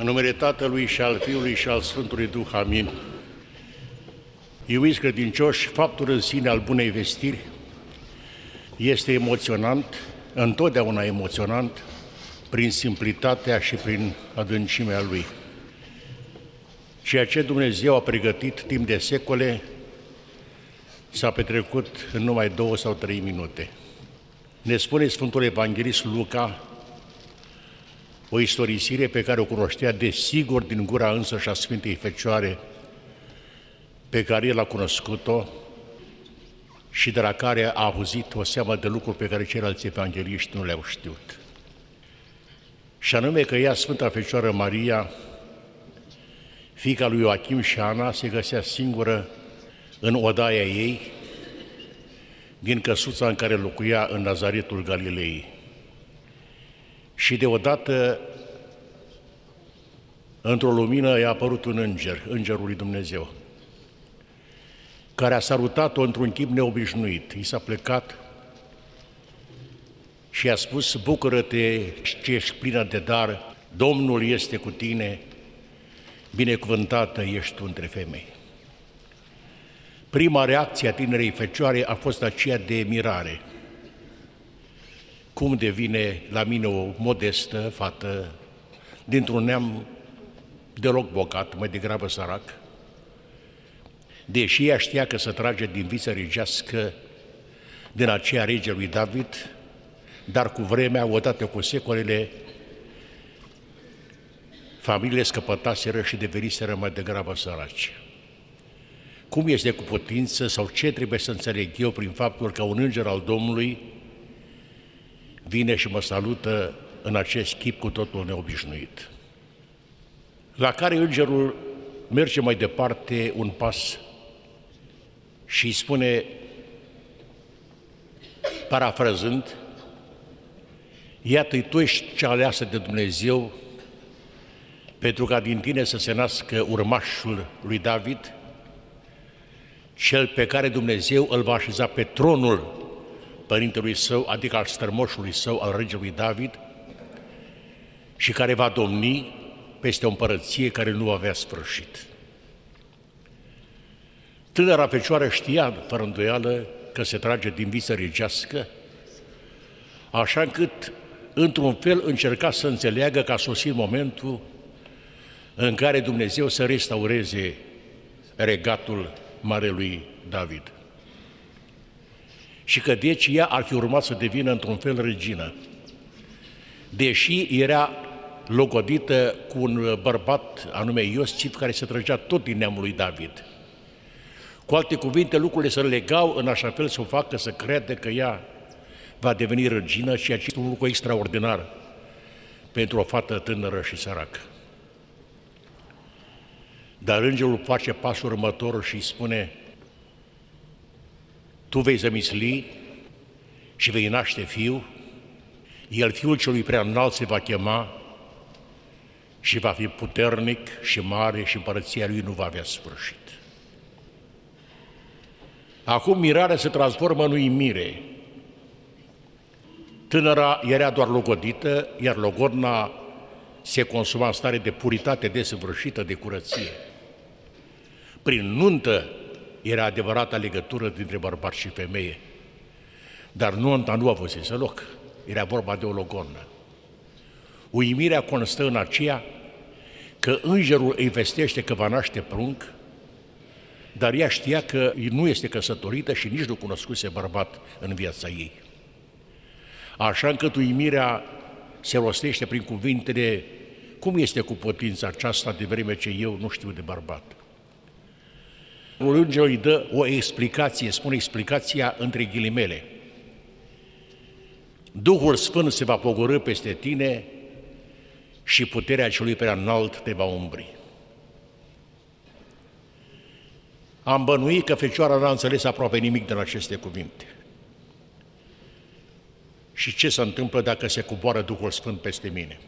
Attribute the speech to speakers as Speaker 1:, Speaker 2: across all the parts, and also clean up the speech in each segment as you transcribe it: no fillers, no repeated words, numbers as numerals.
Speaker 1: În numele Tatălui și al Fiului și al Sfântului Duh, amin. Iubiți credincioși, faptul în sine al bunei vestiri este emoționant, întotdeauna emoționant, prin simplitatea și prin adâncimea lui. Ceea ce Dumnezeu a pregătit timp de secole s-a petrecut în numai 2 sau 3 minute. Ne spune Sfântul Evanghelist Luca o istorisire pe care o cunoștea desigur din gura însăși a Sfintei Fecioare, pe care el a cunoscut-o și de la care a auzit o seamă de lucruri pe care ceilalți evangeliști nu le-au știut. Și anume că ea, Sfânta Fecioară Maria, fiica lui Ioachim și Ana, se găsea singură în odaia ei, din căsuța în care locuia în Nazaretul Galilei. Și deodată, într-o lumină, i-a apărut un înger, Îngerul lui Dumnezeu, care a salutat-o într-un chip neobișnuit. I s-a plecat și i-a spus: bucură-te, ce ești plină de dar, Domnul este cu tine, binecuvântată ești tu între femei. Prima reacție a tinerei fecioare a fost aceea de mirare. Cum devine la mine o modestă fată dintr-un neam deloc bogat, mai degrabă sărac, deși ea știa că se trage din viță regească din aceea rege lui David, dar cu vremea, odată cu secolele, familiile scăpătaseră și deveniseră mai degrabă săraci. Cum este cu putință sau ce trebuie să înțeleg eu prin faptul că un înger al Domnului vine și mă salută în acest chip cu totul neobișnuit? La care îngerul merge mai departe un pas și îi spune, parafrazând: iată, tu ești cea aleasă de Dumnezeu pentru ca din tine să se nască urmașul lui David, cel pe care Dumnezeu îl va așeza pe tronul părintelui său, adică al strămoșului său, al regelui David, și care va domni peste o împărăție care nu va avea sfârșit. Tânăra fecioară știa, fără îndoială, că se trage din viță regească, așa încât, într-un fel, încerca să înțeleagă că a sosit momentul în care Dumnezeu să restaureze regatul marelui David. Și că deci ea ar fi urmat să devină într-un fel regină, deși era logodită cu un bărbat anume Iosif, care se trăgea tot din neamul lui David. Cu alte cuvinte, lucrurile se legau în așa fel să o facă să creadă că ea va deveni regină, ceea ce este un lucru extraordinar pentru o fată tânără și săracă. Dar îngerul face pasul următor și îi spune: tu vei zămisli și vei naște fiu, el, fiul celui prea înalt, se va chema și va fi puternic și mare și împărăția lui nu va avea sfârșit. Acum mirarea se transformă în uimire. Tânăra era doar logodită, iar logodna se consuma în stare de puritate desăvârșită, de curăție. Prin nuntă era adevărata legătură dintre bărbat și femeie, dar nunta nu avusese loc, era vorba de o logodnă. Uimirea constă în aceea că îngerul îi vestește că va naște prunc, dar ea știa că nu este căsătorită și nici nu cunoscuse bărbat în viața ei. Așa încât uimirea se rostește prin cuvintele: cum este cu putința aceasta de vreme ce eu nu știu de bărbat? Îngerul îi dă o explicație, spune explicația între ghilimele: Duhul Sfânt se va pogorî peste tine și puterea celui prea înalt te va umbri. Am bănuit că Fecioara n-a înțeles aproape nimic din aceste cuvinte. Și ce se întâmplă dacă se coboară Duhul Sfânt peste mine?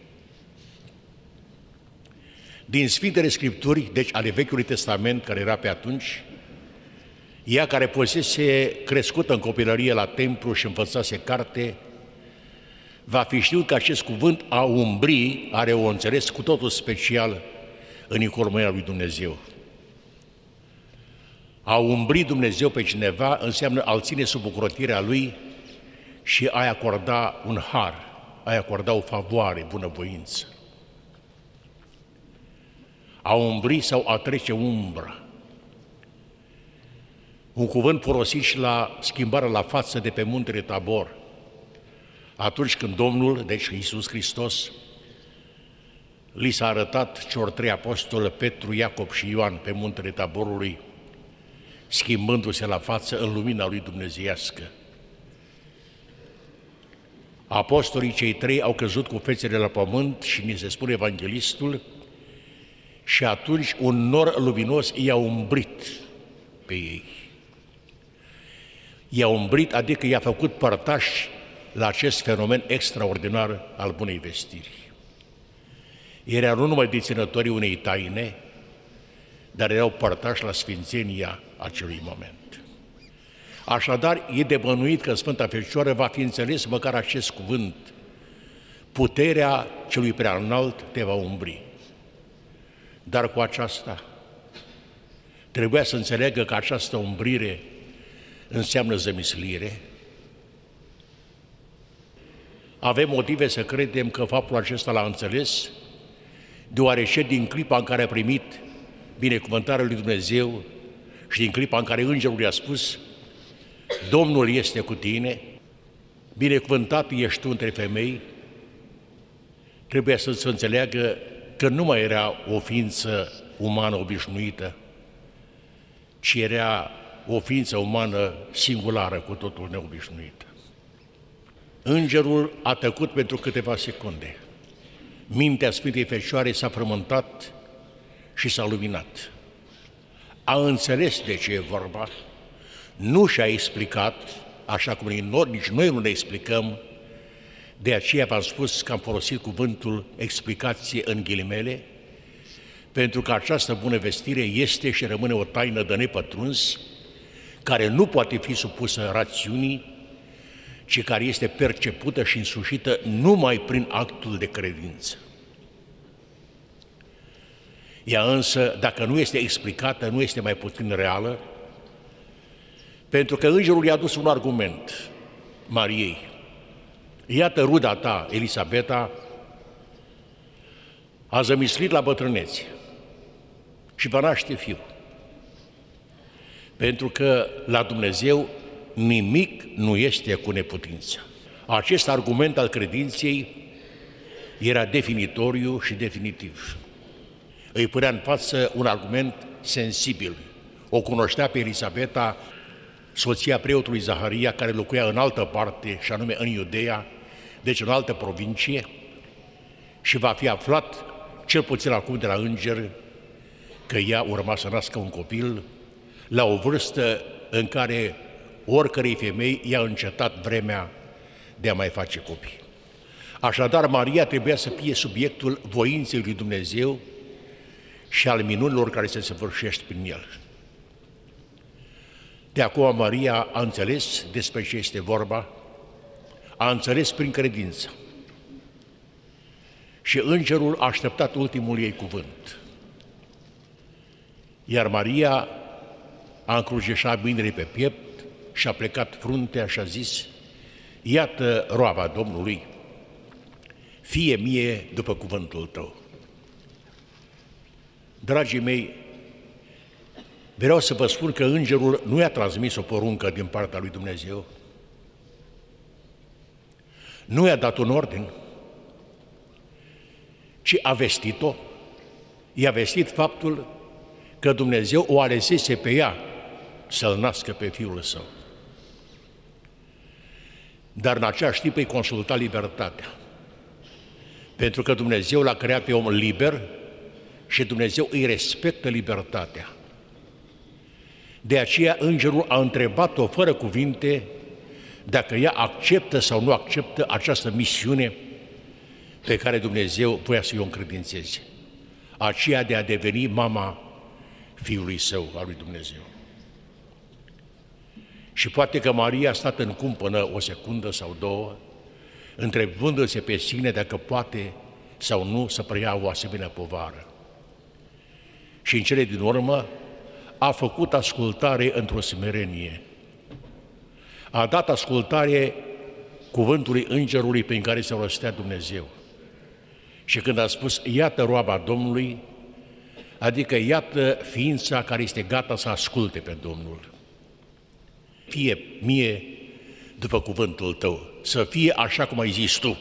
Speaker 1: Din Sfintele Scripturi, deci ale Vechiului Testament, care era pe atunci, ea care fusese crescută în copilărie la templu și învățase carte, va fi știut că acest cuvânt a umbri are o înțeles cu totul special în economia lui Dumnezeu. A umbri Dumnezeu pe cineva înseamnă a-l ține sub ocrotirea lui și a-i acorda un har, a-i acorda o favoare, bunăvoință. A umbri sau a trece umbra. Un cuvânt folosit și la schimbarea la față de pe muntele Tabor. Atunci când Domnul, deci Iisus Hristos, li s-a arătat celor trei apostoli, Petru, Iacob și Ioan, pe muntele Taborului, schimbându-se la față în lumina lui dumnezeiască. Apostolii cei trei au căzut cu fețele la pământ și ni se spune evanghelistul, și atunci un nor luminos i-a umbrit pe ei. I-a umbrit, adică i-a făcut părtași la acest fenomen extraordinar al bunei vestiri. Erau nu numai deținătorii unei taine, dar erau părtași la sfințenia acelui moment. Așadar, e de bănuit că Sfânta Fecioară va fi înțeles măcar acest cuvânt: puterea celui preaînalt te va umbri. Dar cu aceasta trebuia să înțeleagă că această umbrire înseamnă zămislire. Avem motive să credem că faptul acesta l-a înțeles, deoarece din clipa în care a primit binecuvântarea lui Dumnezeu și din clipa în care îngerul i-a spus: Domnul este cu tine, binecuvântat ești tu între femei, trebuie să se înțeleagă că nu mai era o ființă umană obișnuită, ci era o ființă umană singulară, cu totul neobișnuită. Îngerul a tăcut pentru câteva secunde. Mintea Sfintei Fecioare s-a frământat și s-a luminat. A înțeles de ce e vorba, nu și-a explicat, așa cum nici noi nu ne explicăm, de aceea v-am spus că am folosit cuvântul explicație în ghilimele, pentru că această bună vestire este și rămâne o taină de nepătruns, care nu poate fi supusă rațiunii, ci care este percepută și însușită numai prin actul de credință. Ea însă, dacă nu este explicată, nu este mai puțin reală, pentru că îngerul i-a adus un argument Mariei. Iată, ruda ta, Elisabeta, a zămislit la bătrânețe și va naște fiu. Pentru că la Dumnezeu nimic nu este cu neputință. Acest argument al credinței era definitoriu și definitiv. Îi punea în față un argument sensibil. O cunoștea pe Elisabeta, soția preotului Zaharia, care locuia în altă parte, și anume în Iudeea, deci în altă provincie, și va fi aflat, cel puțin acum de la înger, că ea urma să nască un copil la o vârstă în care oricărei femei i-a încetat vremea de a mai face copii. Așadar, Maria trebuia să fie subiectul voinței lui Dumnezeu și al minunilor care se săvârșește prin el. De acum Maria a înțeles despre ce este vorba, a înțeles prin credință. Și îngerul a așteptat ultimul ei cuvânt. Iar Maria a încrucișat mâinile pe piept și a plecat fruntea și a zis: iată roaba Domnului, fie mie după cuvântul tău. Dragii mei, vreau să vă spun că îngerul nu i-a transmis o poruncă din partea lui Dumnezeu, nu i-a dat un ordin, ci a vestit-o, i-a vestit faptul că Dumnezeu o alesese pe ea să-l nască pe Fiul Său. Dar în același timp îi consulta libertatea, pentru că Dumnezeu l-a creat pe om liber și Dumnezeu îi respectă libertatea. De aceea îngerul a întrebat-o fără cuvinte dacă ea acceptă sau nu acceptă această misiune pe care Dumnezeu voia să o încredințeze, aceea de a deveni mama Fiului Său, al lui Dumnezeu. Și poate că Maria a stat în cumpănă o secundă sau două, întrebându-se pe sine dacă poate sau nu să preia o asemenea povară. Și în cele din urmă a făcut ascultare într-o smerenie. A dat ascultare cuvântului îngerului prin care se rostea Dumnezeu. Și când a spus, iată roaba Domnului, adică iată ființa care este gata să asculte pe Domnul. Fie mie după cuvântul tău, să fie așa cum ai zis tu.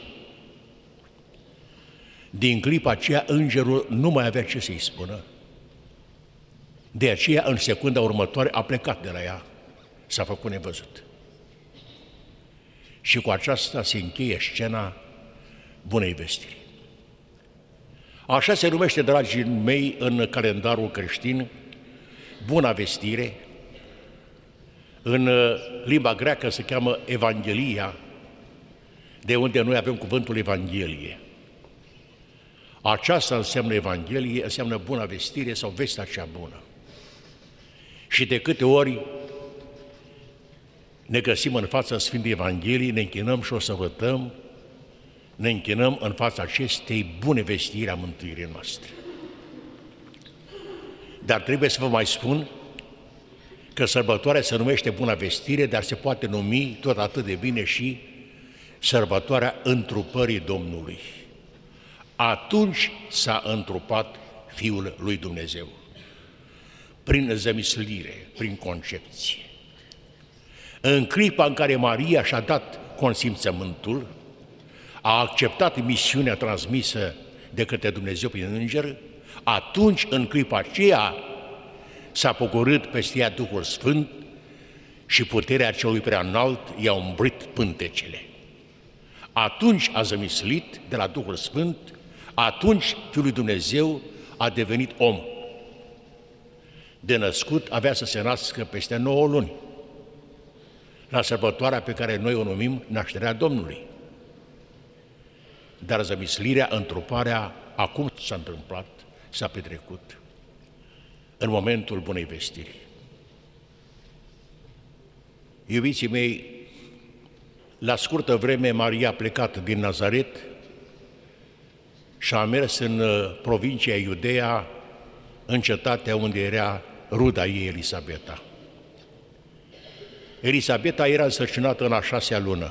Speaker 1: Din clipa aceea, îngerul nu mai avea ce să-i spună. De aceea, în secunda următoare, a plecat de la ea, s-a făcut nevăzut. Și cu aceasta se încheie scena bunei vestiri. Așa se numește, dragii mei, în calendarul creștin, Buna Vestire. În limba greacă se cheamă Evanghelia, de unde noi avem cuvântul Evanghelie. Aceasta înseamnă Evanghelie, înseamnă Buna Vestire sau vestea cea bună. Și de câte ori ne găsim în fața Sfintei Evangheliei, ne închinăm și o să vătăm, ne închinăm în fața acestei bune vestiri a mântuirii noastre. Dar trebuie să vă mai spun că sărbătoarea se numește Buna Vestire, dar se poate numi tot atât de bine și sărbătoarea întrupării Domnului. Atunci s-a întrupat Fiul lui Dumnezeu, prin zămislire, prin concepție. În clipa în care Maria și-a dat consimțământul, a acceptat misiunea transmisă de către Dumnezeu prin înger, atunci, în clipa aceea, s-a pogorât peste ea Duhul Sfânt și puterea celui prea înalt i-a umbrit pântecele. Atunci a zămislit de la Duhul Sfânt, atunci Fiul lui Dumnezeu a devenit om. De născut avea să se nască peste 9 luni, la sărbătoarea pe care noi o numim Nașterea Domnului. Dar zămislirea, întruparea, acum s-a întâmplat, s-a petrecut, în momentul Bunei Vestiri. Iubiții mei, la scurtă vreme Maria a plecat din Nazaret și a mers în provincia Iudeea, în cetatea unde era ruda ei, Elisabeta. Elisabeta era însărcinată în a 6-a lună.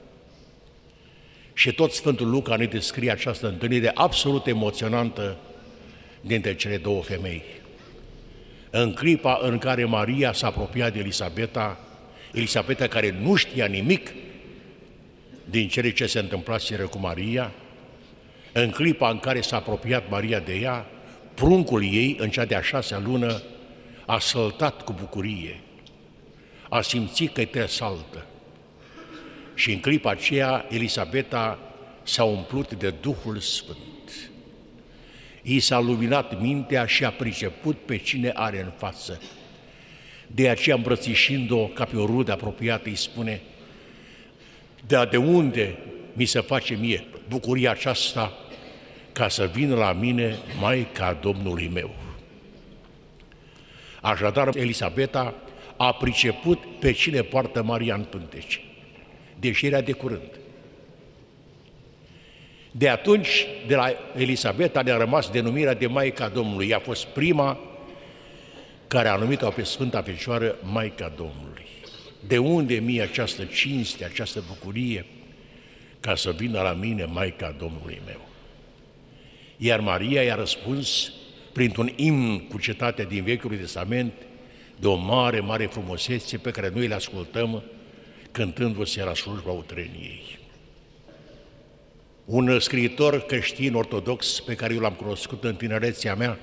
Speaker 1: Și tot Sfântul Luca ne descrie această întâlnire absolut emoționantă dintre cele două femei. În clipa în care Maria s-a apropiat de Elisabeta, Elisabeta care nu știa nimic din cele ce se întâmplaseră cu Maria, în clipa în care s-a apropiat Maria de ea, pruncul ei, în cea de-a 6-a lună, a săltat cu bucurie, a simțit că-i tresaltă. Și în clipa aceea, Elisabeta s-a umplut de Duhul Sfânt. I s-a luminat mintea și a priceput pe cine are în față. De aceea, îmbrățișind-o ca pe o rudă apropiată, îi spune, de unde mi se face mie bucuria aceasta ca să vină la mine Maica Domnului meu? Așadar, Elisabeta a priceput pe cine poartă Maria în pântece, deși era de curând. De atunci, de la Elisabeta ne-a rămas denumirea de Maica Domnului. Ea a fost prima care a numit-o pe Sfânta Fecioară Maica Domnului. De unde mie această cinste, această bucurie, ca să vină la mine Maica Domnului meu? Iar Maria i-a răspuns printr-un imn cu cetatea din Vechiul Testament, de o mare, mare frumusețe pe care noi le ascultăm cântându-se la slujba utreniei. Un scriitor creștin ortodox pe care eu l-am cunoscut în tinerețea mea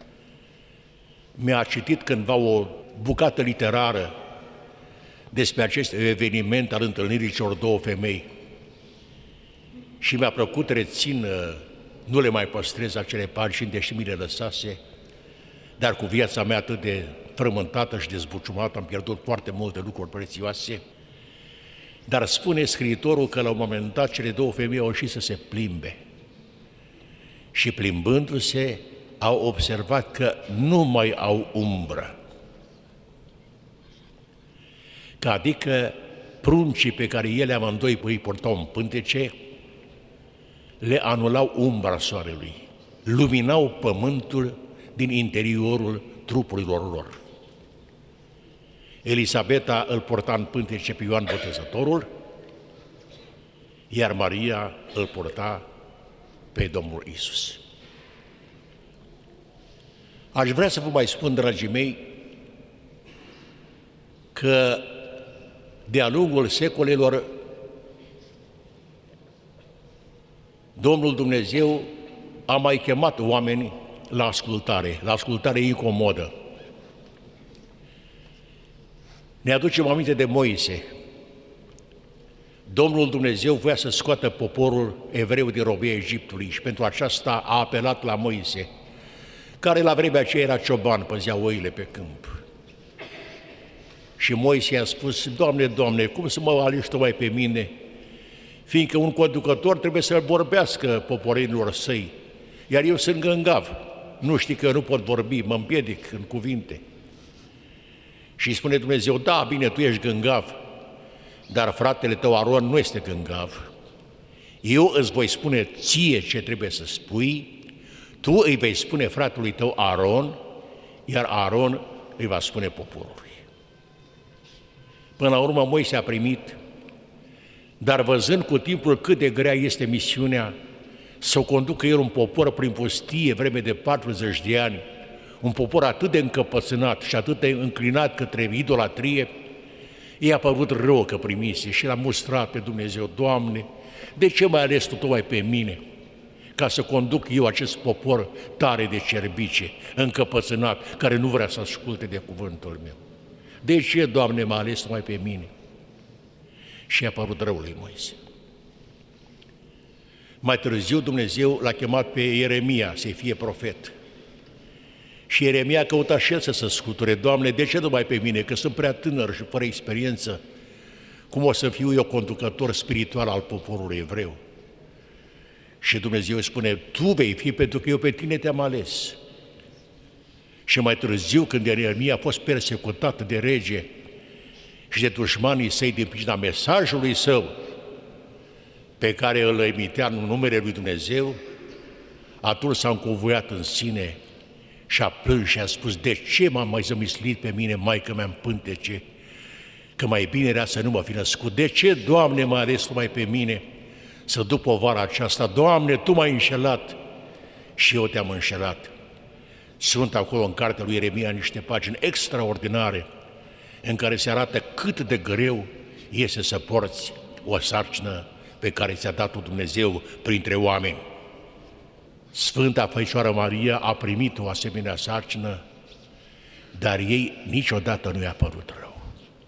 Speaker 1: mi-a citit cândva o bucată literară despre acest eveniment al întâlnirii celor două femei și mi-a plăcut, rețin, nu le mai păstrez acele pagini, deși mi le lăsase, dar cu viața mea atât de frământată și dezbuciumată am pierdut foarte multe lucruri prețioase. Dar spune scriitorul că la un moment dat cele două femei au ieșit să se plimbe și plimbându-se au observat că nu mai au umbră. Că adică pruncii pe care ele amândoi îi purtau în pântece le anulau umbra soarelui, luminau pământul din interiorul trupurilor lor. Elisabeta îl purta în pântece pe Ioan Botezătorul, iar Maria îl purta pe Domnul Iisus. Aș vrea să vă mai spun, dragii mei, că de-a lungul secolelor Domnul Dumnezeu a mai chemat oameni la ascultare incomodă. Ne aducem aminte de Moise. Domnul Dumnezeu voia să scoată poporul evreu din robia Egiptului și pentru aceasta a apelat la Moise, care la vremea aceea era cioban, păzea oile pe câmp. Și Moise i-a spus: Doamne, Doamne, cum să mă alegi Tu mai pe mine? Fiindcă un conducător trebuie să vorbească poporilor săi, iar eu sunt gângav. Nu știi că eu nu pot vorbi, mă împiedic în cuvinte. Și spune Dumnezeu: da, bine, tu ești gângav, dar fratele tău Aron nu este gângav. Eu îți voi spune ție ce trebuie să spui, tu îi vei spune fratelui tău Aron, iar Aron îi va spune poporului. Până la urmă Moise a primit, dar văzând cu timpul cât de grea este misiunea să conducă el un popor prin pustie vreme de 40 de ani, un popor atât de încăpățânat și atât de înclinat către idolatrie, i-a părut rău că primise și l-a mustrat pe Dumnezeu: Doamne, de ce m-ai ales Tu tocmai pe mine ca să conduc eu acest popor tare de cerbice, încăpățânat, care nu vrea să asculte de cuvântul meu? De ce, Doamne, m-a ales tocmai pe mine? Și i-a părut rău lui Moise. Mai târziu Dumnezeu l-a chemat pe Ieremia să fie profet. Și Ieremia căuta și el să se scuture: Doamne, de ce numai pe mine, că sunt prea tânăr și fără experiență? Cum o să fiu eu conducător spiritual al poporului evreu? Și Dumnezeu îi spune: Tu vei fi, pentru că eu pe tine te-am ales. Și mai târziu, când Ieremia a fost persecutat de rege și de dușmanii săi din pricina mesajului său pe care îl emitea în numele lui Dumnezeu, atunci s-a încuvoiat în sine și a plâns și a spus: de ce m-am mai zămislit pe mine, maică mea, în pântece, că mai bine era să nu mă fi născut? De ce, Doamne, m-ai ales numai pe mine să duc povara aceasta? Doamne, Tu m-ai înșelat și eu te-am înșelat. Sunt acolo în cartea lui Ieremia niște pagini extraordinare în care se arată cât de greu este să porți o sarcină pe care ți-a dat-o Dumnezeu printre oameni. Sfânta Fecioară Maria a primit o asemenea sarcină, dar ei niciodată nu i-a părut rău.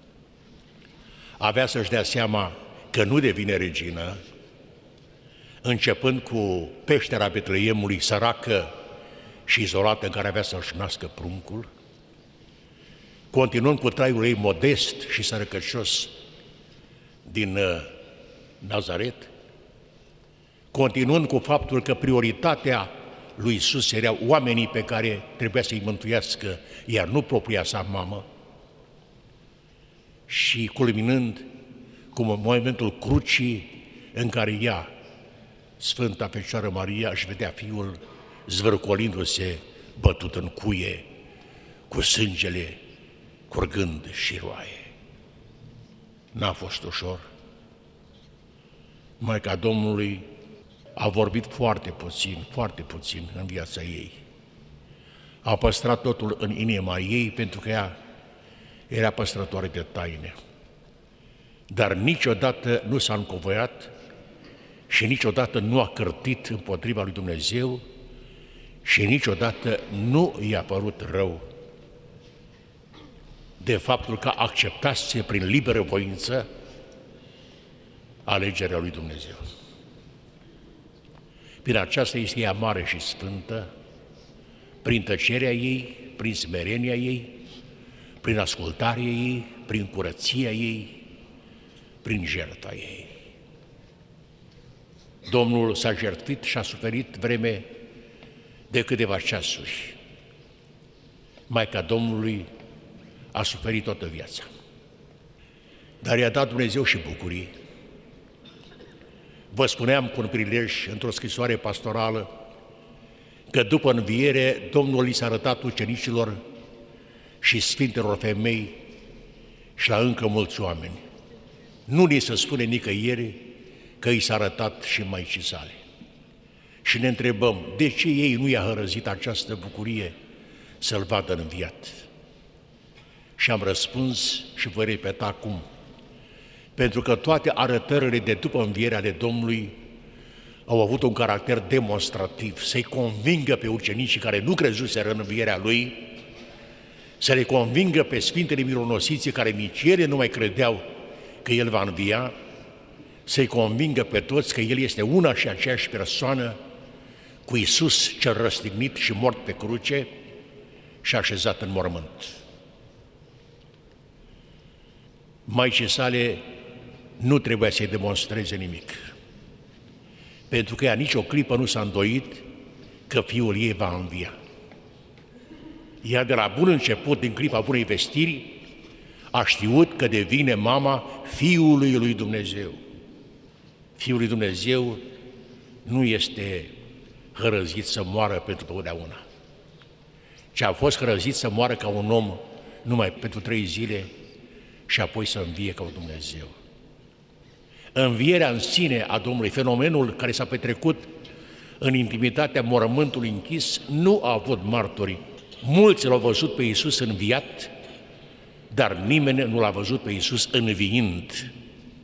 Speaker 1: Avea să-și dea seama că nu devine regină, începând cu peștera Betleemului, săracă și izolată, în care avea să-și nască pruncul, continuând cu traiul ei modest și sărăcăcios din Nazaret, continuând cu faptul că prioritatea lui Iisus erau oamenii pe care trebuia să-i mântuiască, iar nu propria sa mamă, și culminând cu momentul crucii în care ea, Sfânta Fecioară Maria, își vedea Fiul zvârcolindu-se, bătut în cuie, cu sângele curgând și roaie. N-a fost ușor. Maica Domnului a vorbit foarte puțin în viața ei. A păstrat totul în inima ei, pentru că ea era păstrătoare de taine. Dar niciodată nu s-a încovoiat și niciodată nu a cârtit împotriva lui Dumnezeu și niciodată nu i-a părut rău de faptul că acceptase prin liberă voință alegerea lui Dumnezeu. Prin aceasta este ea mare și sfântă, prin tăcerea ei, prin smerenia ei, prin ascultarea ei, prin curăția ei, prin jertfa ei. Domnul s-a jertfit și a suferit vreme de câteva ceasuri. Maica Domnului a suferit toată viața. Dar i-a dat Dumnezeu și bucurii. Vă spuneam cu un prilej într-o scrisoare pastorală că după înviere Domnul i s-a arătat ucenicilor și sfintelor femei și la încă mulți oameni. Nu ni se spune nicăieri că i s-a arătat și Maicii sale. Și ne întrebăm, de ce ei nu i-a hărăzit această bucurie să-L vadă înviat? Și am răspuns și voi repeta acum. Pentru că toate arătările de după învierea ale Domnului au avut un caracter demonstrativ, să-i convingă pe ucenicii care nu crezuseră în învierea Lui, să le convingă pe Sfintele Mironosiții care nici ele nu mai credeau că El va învia, să-i convingă pe toți că El este una și aceeași persoană cu Iisus cel răstignit și mort pe cruce și așezat în mormânt. Maicii sale nu trebuia să-i demonstreze nimic, pentru că ea nici o clipă nu s-a îndoit că fiul ei va învia. Ea de la bun început, din clipa bunei vestiri, a știut că devine mama Fiului lui Dumnezeu. Fiul lui Dumnezeu nu este hărăzit să moară pentru totdeauna, ci a fost hărăzit să moară ca un om numai pentru 3 zile și apoi să învie ca un Dumnezeu. Învierea în sine a Domnului, fenomenul care s-a petrecut în intimitatea mormântului închis, nu a avut martori. Mulți l-au văzut pe Iisus înviat, dar nimeni nu l-a văzut pe Iisus înviind.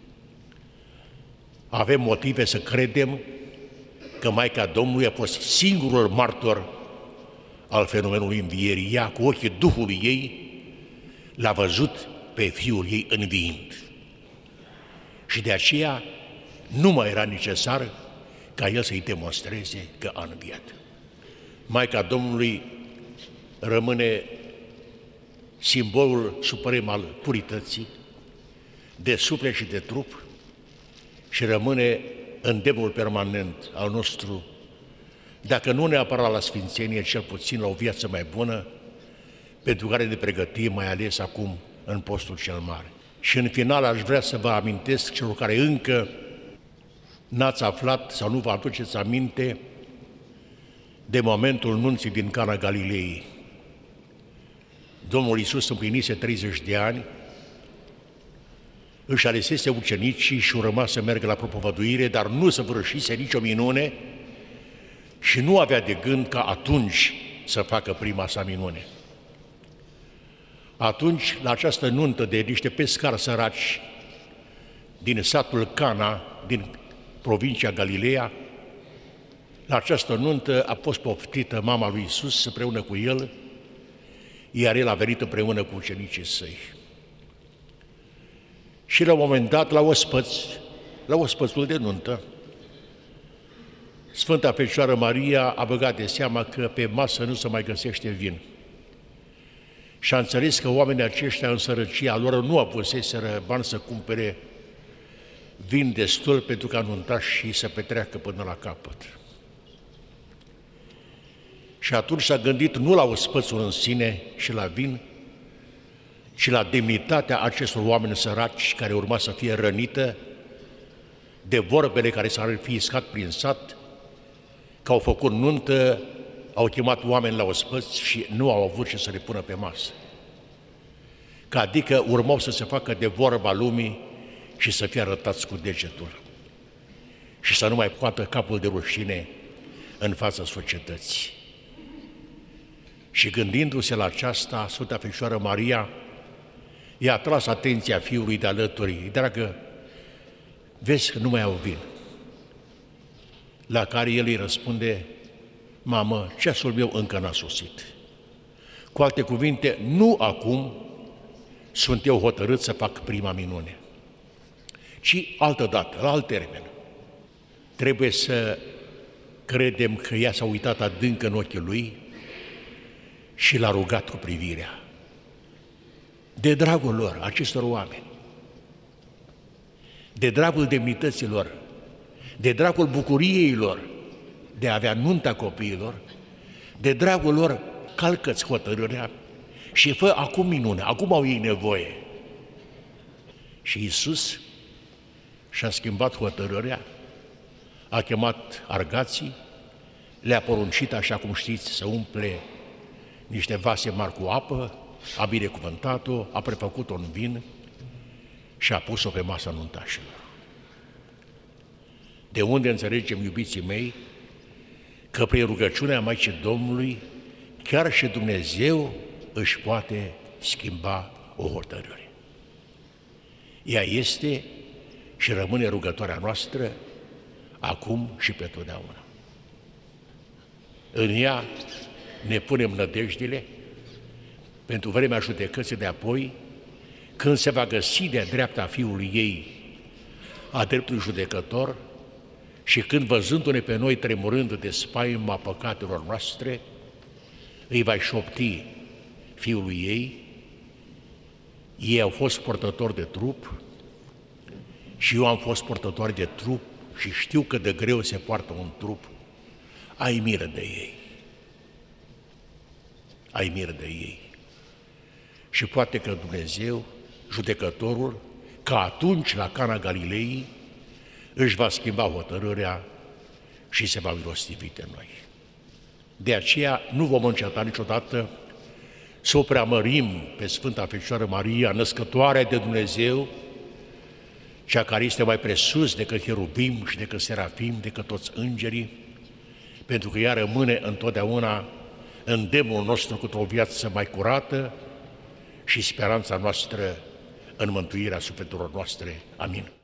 Speaker 1: Avem motive să credem că Maica Domnului a fost singurul martor al fenomenului învierii. Ea, cu ochii Duhului ei, l-a văzut pe Fiul ei înviind. Și de aceea nu mai era necesar ca El să-i demonstreze că a înviat. Maica Domnului rămâne simbolul suprem al purității, de suflet și de trup, și rămâne îndemnul permanent al nostru, dacă nu neapărat la sfințenie, cel puțin la o viață mai bună, pentru care ne pregătim, mai ales acum în postul cel mare. Și în final aș vrea să vă amintesc, celor care încă n-ați aflat sau nu vă aduceți aminte de momentul nunții din Cana Galilei. Domnul Iisus împlinise 30 de ani, își alesese ucenicii și urma să meargă la propovăduire, dar nu săvârșise nicio minune și nu avea de gând ca atunci să facă prima sa minune. Atunci, la această nuntă de niște pescari săraci din satul Cana, din provincia Galileea, la această nuntă a fost poftită mama lui Iisus împreună cu El, iar El a venit împreună cu ucenicii săi. Și la un moment dat, la ospățul de nuntă, Sfânta Fecioară Maria a băgat de seama că pe masă nu se mai găsește vin. Și a înțeles că oamenii aceștia în sărăcia lor nu apuseseră bani să cumpere vin destul pentru ca nuntașii să petreacă până la capăt. Și atunci s-a gândit nu la ospățul în sine și la vin, ci la demnitatea acestor oameni săraci care urma să fie rănită de vorbele care s-ar fi iscat prin sat, că au făcut nuntă, au chemat oameni la ospăț și nu au avut ce să le pună pe masă. Că adică urmau să se facă de vorba lumii și să fie arătați cu degetul și să nu mai poată capul de rușine în fața societății. Și gândindu-se la aceasta, Sfânta Fecioară Maria i-a tras atenția fiului de alături: dragă, vezi că nu mai au vin. La care el îi răspunde: mamă, ceasul meu încă n-a sosit. Cu alte cuvinte, nu acum sunt eu hotărât să fac prima minune, ci altă dată, la alt termen. Trebuie să credem că ea s-a uitat adânc în ochii lui și l-a rugat cu privirea. De dragul lor, acestor oameni, de dragul demnităților, de dragul bucuriei lor de a avea nunta copiilor, de dragul lor, calcă-ți hotărârea și fă acum minune, acum au ei nevoie. Și Iisus și-a schimbat hotărârea a chemat argații, le-a poruncit, așa cum știți, să umple niște vase mari cu apă, a binecuvântat-o, a prefăcut-o în vin și a pus-o pe masa nuntașilor. De unde înțelegem, iubiții mei, că prin rugăciunea Maicii Domnului, chiar și Dumnezeu își poate schimba o hotărâre. Ea este și rămâne rugătoarea noastră, acum și pe totdeauna. În ea ne punem nădejdile pentru vremea judecății de apoi, când se va găsi de-a dreapta Fiului ei, a dreptului judecător, și când, văzându-ne pe noi tremurând de spaima păcatelor noastre, îi va șopti Fiului ei: ei au fost purtători de trup și eu am fost purtător de trup și știu cât de greu se poartă un trup. Ai milă de ei. Ai milă de ei. Și poate că Dumnezeu, judecătorul, ca atunci la Cana Galilei, își va schimba hotărârea și se va milostivi de noi. De aceea nu vom înceta niciodată să o preamărim pe Sfânta Fecioară Maria, născătoarea de Dumnezeu, cea care este mai presus decât cherubim și decât serafim, decât toți îngerii, pentru că ea rămâne întotdeauna îndemnul nostru cu o viață mai curată și speranța noastră în mântuirea sufletelor noastre. Amin.